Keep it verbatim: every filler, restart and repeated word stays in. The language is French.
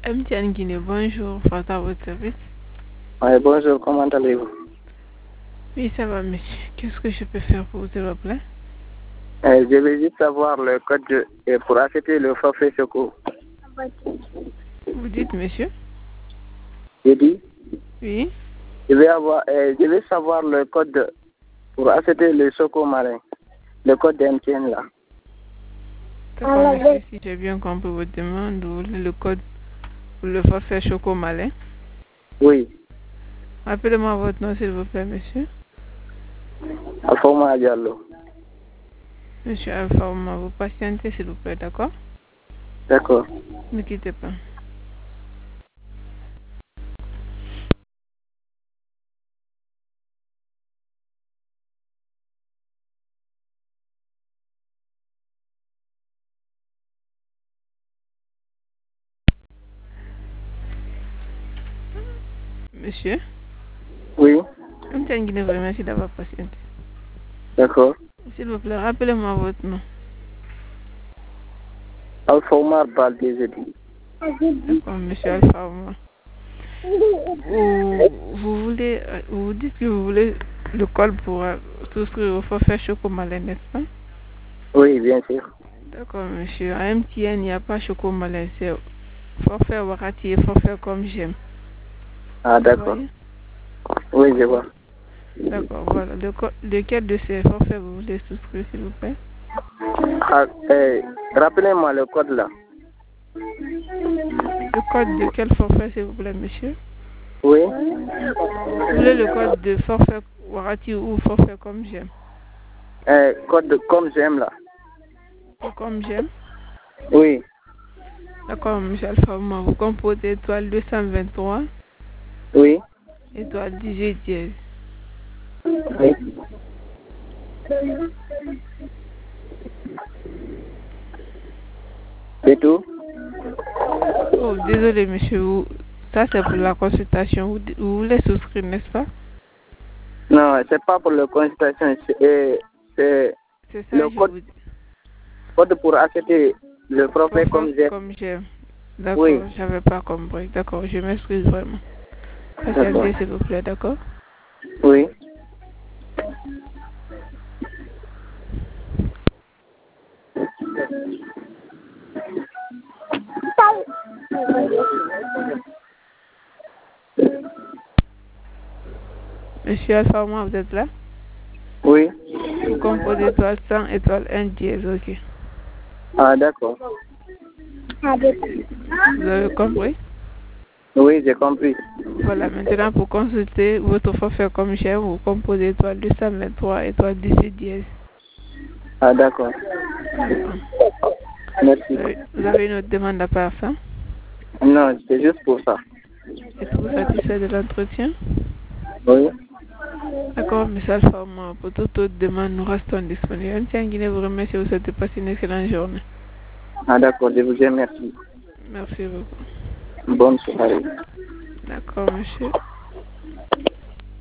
M T N Guinée, bonjour, Fata à votre service. Oui, bonjour, comment allez-vous? Oui, ça va, monsieur. Qu'est-ce que je peux faire pour vous, s'il vous plaît? euh, Je veux juste savoir le code de, euh, pour acheter le forfait Choco. Vous dites, monsieur? J'ai dit, Oui. je vais, avoir, euh, je vais savoir le code de, pour acheter le Choco marin, le code d'M T N là. D'accord, monsieur, si j'ai bien compris votre demande, vous voulez le code pour le forfait Choco Malin. Oui, Rappelez-moi votre nom, s'il vous plaît, monsieur. Alpha Diallo. Monsieur Alpha Ouma, vous patientez, s'il vous plaît, d'accord? D'accord. Ne quittez pas. Monsieur? Oui, M T N Guinée vous remercie d'avoir patienté. d'accord. S'il vous plaît, rappelez-moi votre nom. Alpha Omar Baldé, j'ai dit. D'accord, monsieur Alpha Ouma. Vous, vous voulez, euh, vous dites que vous voulez le code pour euh, souscrire au forfait Choco Malin, n'est-ce pas? Oui, bien sûr. D'accord, monsieur. À M T N, il n'y a pas Choco Malin, c'est forfait Warati et forfait comme j'aime. Ah, Vous d'accord. voyez? Oui, je vois. D'accord, voilà. Le co- lequel de ces forfaits vous voulez souscrire, s'il vous plaît? Ah, euh, rappelez-moi le code là. Le code de quel forfait, s'il vous plaît, monsieur? Oui. Vous voulez le code de forfait Warati ou forfait comme j'aime? Euh, code de, comme j'aime là. Ou comme j'aime? Oui. D'accord, monsieur Alpha Ouma, vous composez étoile deux cent vingt-trois, Oui. étoile dix-huit dièse. Oui. C'est tout? Oh, désolé, monsieur. Vous- Ça, c'est pour la consultation. Vous, vous voulez souscrire, n'est-ce pas? Non, c'est pas pour la consultation, c'est euh, c'est C'est ça, le je code, vous dis. code pour acheter le forfait Parfois, comme j'aime. comme j'aime. D'accord, Oui. j'avais pas compris. D'accord, je m'excuse vraiment. D'accord. Patientez, s'il vous plaît, d'accord? Oui. Monsieur Alpha, moi, vous êtes là? Oui. Vous composez étoile cent, étoile un dièse, ok. Ah, d'accord. Vous avez compris? Oui, j'ai compris. Voilà, maintenant, pour consulter votre forfait comme j'aime, vous composez étoile deux cent vingt-trois, étoile dix-huit dièse. Ah, d'accord. D'accord. Merci. Vous avez, vous avez une autre demande à part ça? Non, c'est juste pour ça. Êtes-vous satisfait de l'entretien? Oui. D'accord, monsieur Alpha, moi, pour toute autre demande, nous restons disponibles. M T N Guinée vous remercie et vous souhaite de passer une excellente journée. Ah, d'accord, je vous remercie. Merci beaucoup. Bonne soirée. D'accord, monsieur.